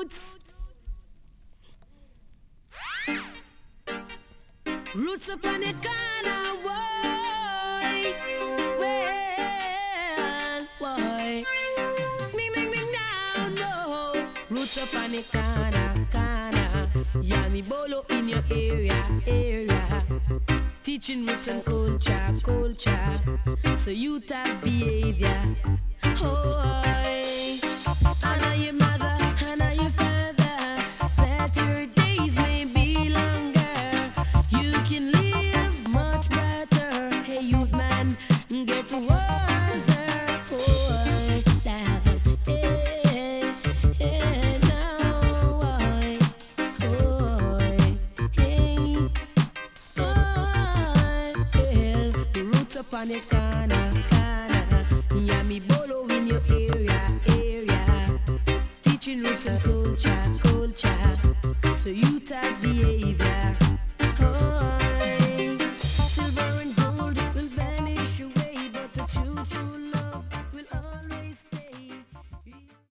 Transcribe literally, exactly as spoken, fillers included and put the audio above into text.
roots. Roots up on the corner, boy. Well, boy. Me, me, me now, no. Roots up on the corner, corner. Yeah, me bolo in your area, area. Teaching roots and culture, culture. So you have behavior. Oh, I know your mother, I know your father. That your days may be longer. You can live much better. Hey, youth man, get wiser. Oh, now, hey, hey, now, oh, oh, hey, oh, hey. Roots up on the corner, corner. Yeah, me bolo in your area, area. Teaching roots and culture, culture. So you have behavior.